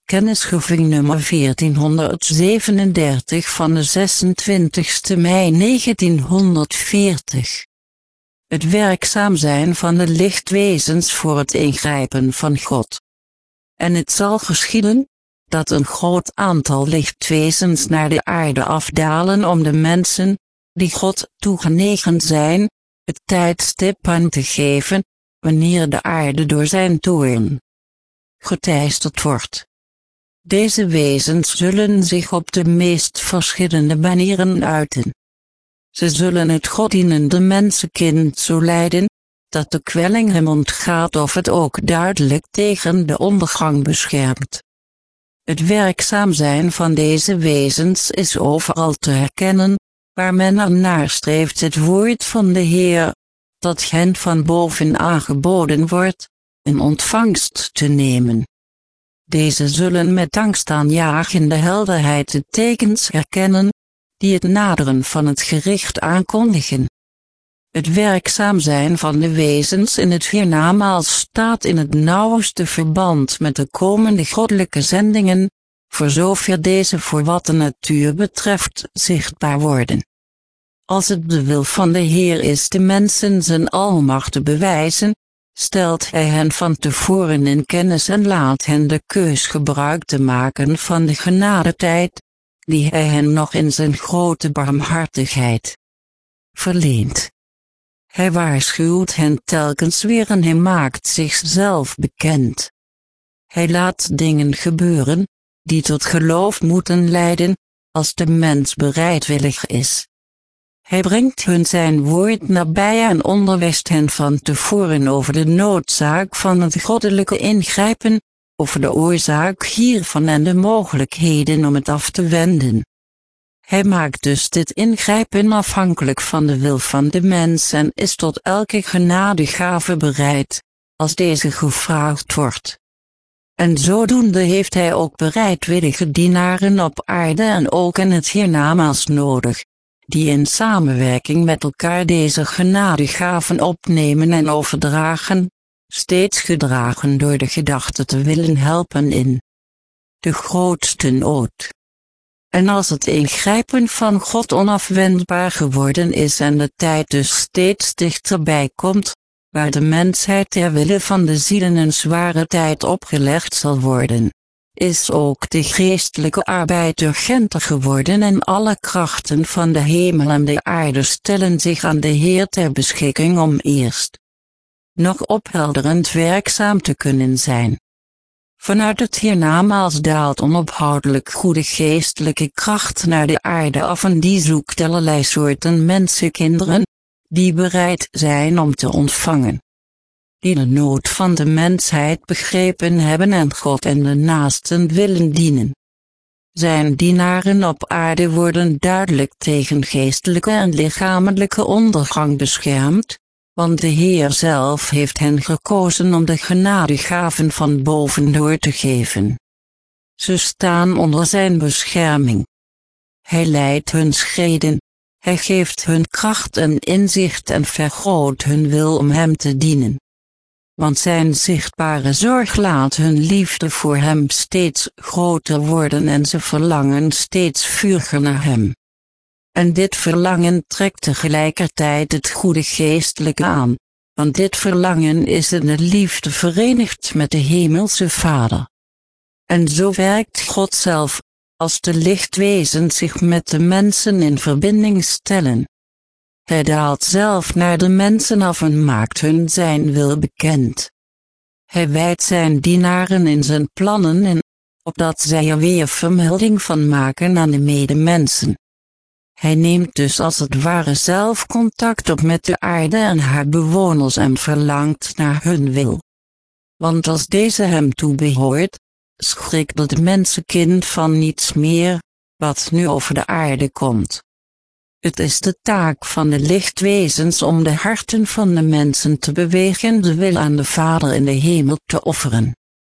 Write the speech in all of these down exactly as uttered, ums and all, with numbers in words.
Kennisgeving nummer veertienhonderdzevenendertig van de zesentwintigste mei negentienhonderdveertig. Het werkzaam zijn van de lichtwezens voor het ingrijpen van God. En het zal geschieden, dat een groot aantal lichtwezens naar de aarde afdalen om de mensen, die God toegenegen zijn, het tijdstip aan te geven, wanneer de aarde door zijn toorn geteisterd wordt. Deze wezens zullen zich op de meest verschillende manieren uiten. Ze zullen het goddienende mensenkind zo leiden, dat de kwelling hem ontgaat of het ook duidelijk tegen de ondergang beschermt. Het werkzaam zijn van deze wezens is overal te herkennen, waar men er naar streeft het woord van de Heer, dat hen van boven aangeboden wordt, in ontvangst te nemen. Deze zullen met angstaanjagende helderheid de tekens herkennen, die het naderen van het gericht aankondigen. Het werkzaam zijn van de wezens in het hiernamaals staat in het nauwste verband met de komende goddelijke zendingen, voor zover deze voor wat de natuur betreft zichtbaar worden. Als het de wil van de Heer is de mensen zijn almacht te bewijzen, stelt hij hen van tevoren in kennis en laat hen de keus gebruik te maken van de genadetijd, die hij hen nog in zijn grote barmhartigheid verleent. Hij waarschuwt hen telkens weer en hij maakt zichzelf bekend. Hij laat dingen gebeuren, die tot geloof moeten leiden, als de mens bereidwillig is. Hij brengt hun zijn woord nabij en onderwijst hen van tevoren over de noodzaak van het goddelijke ingrijpen, over de oorzaak hiervan en de mogelijkheden om het af te wenden. Hij maakt dus dit ingrijpen afhankelijk van de wil van de mens en is tot elke genadegave bereid, als deze gevraagd wordt. En zodoende heeft hij ook bereidwillige dienaren op aarde en ook in het hiernamaals nodig, die in samenwerking met elkaar deze genadegaven opnemen en overdragen, steeds gedragen door de gedachte te willen helpen in de grootste nood. En als het ingrijpen van God onafwendbaar geworden is en de tijd dus steeds dichterbij komt, waar de mensheid ter wille van de zielen een zware tijd opgelegd zal worden, is ook de geestelijke arbeid urgenter geworden en alle krachten van de hemel en de aarde stellen zich aan de Heer ter beschikking om eerst nog ophelderend werkzaam te kunnen zijn. Vanuit het hiernamaals daalt onophoudelijk goede geestelijke kracht naar de aarde af en die zoekt allerlei soorten mensenkinderen, die bereid zijn om te ontvangen. Die de nood van de mensheid begrepen hebben en God en de naasten willen dienen. Zijn dienaren op aarde worden duidelijk tegen geestelijke en lichamelijke ondergang beschermd, want de Heer zelf heeft hen gekozen om de genadegaven van boven door te geven. Ze staan onder zijn bescherming. Hij leidt hun schreden, hij geeft hun kracht en inzicht en vergroot hun wil om hem te dienen. Want zijn zichtbare zorg laat hun liefde voor hem steeds groter worden en ze verlangen steeds vuriger naar hem. En dit verlangen trekt tegelijkertijd het goede geestelijke aan, want dit verlangen is in de liefde verenigd met de hemelse Vader. En zo werkt God zelf, als de lichtwezens zich met de mensen in verbinding stellen. Hij daalt zelf naar de mensen af en maakt hun zijn wil bekend. Hij wijdt zijn dienaren in zijn plannen in, opdat zij er weer vermelding van maken aan de medemensen. Hij neemt dus als het ware zelf contact op met de aarde en haar bewoners en verlangt naar hun wil. Want als deze hem toebehoort, schrikt het mensenkind van niets meer, wat nu over de aarde komt. Het is de taak van de lichtwezens om de harten van de mensen te bewegen de wil aan de Vader in de hemel te offeren.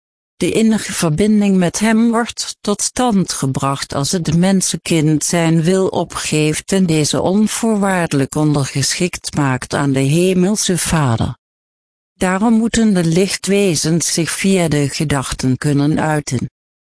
De innige verbinding met hem wordt tot stand gebracht als het mensenkind zijn wil opgeeft en deze onvoorwaardelijk ondergeschikt maakt aan de hemelse Vader. Daarom moeten de lichtwezens zich via de gedachten kunnen uiten.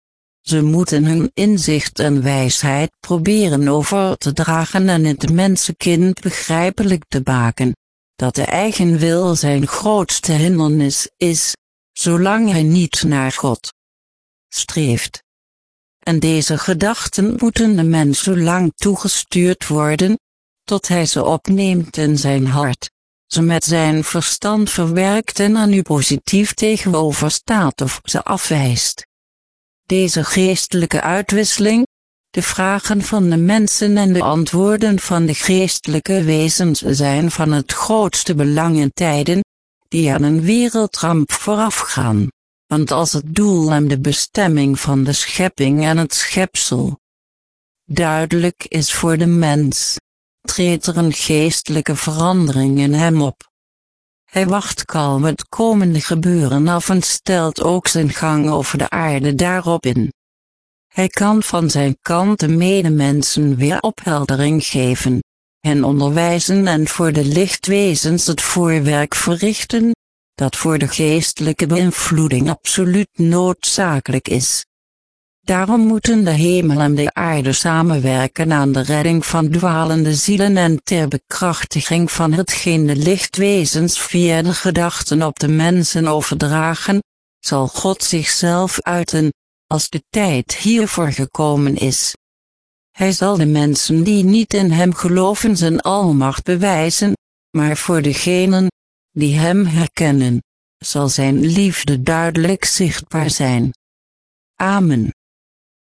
Ze moeten hun inzicht en wijsheid proberen over te dragen en het mensenkind begrijpelijk te maken, dat de eigen wil zijn grootste hindernis is, zolang hij niet naar God streeft. En deze gedachten moeten de mens zo lang toegestuurd worden, tot hij ze opneemt in zijn hart, ze met zijn verstand verwerkt en er nu positief tegenover staat of ze afwijst. Deze geestelijke uitwisseling, de vragen van de mensen en de antwoorden van de geestelijke wezens zijn van het grootste belang in tijden, die aan een wereldramp voorafgaan, want als het doel en de bestemming van de schepping en het schepsel duidelijk is voor de mens, treedt er een geestelijke verandering in hem op. Hij wacht kalm het komende gebeuren af en stelt ook zijn gang over de aarde daarop in. Hij kan van zijn kant de medemensen weer opheldering geven, hen onderwijzen en voor de lichtwezens het voorwerk verrichten, dat voor de geestelijke beïnvloeding absoluut noodzakelijk is. Daarom moeten de hemel en de aarde samenwerken aan de redding van dwalende zielen en ter bekrachtiging van hetgeen de lichtwezens via de gedachten op de mensen overdragen, zal God zichzelf uiten, als de tijd hiervoor gekomen is. Hij zal de mensen die niet in hem geloven zijn almacht bewijzen, maar voor degenen die hem herkennen, zal zijn liefde duidelijk zichtbaar zijn. Amen.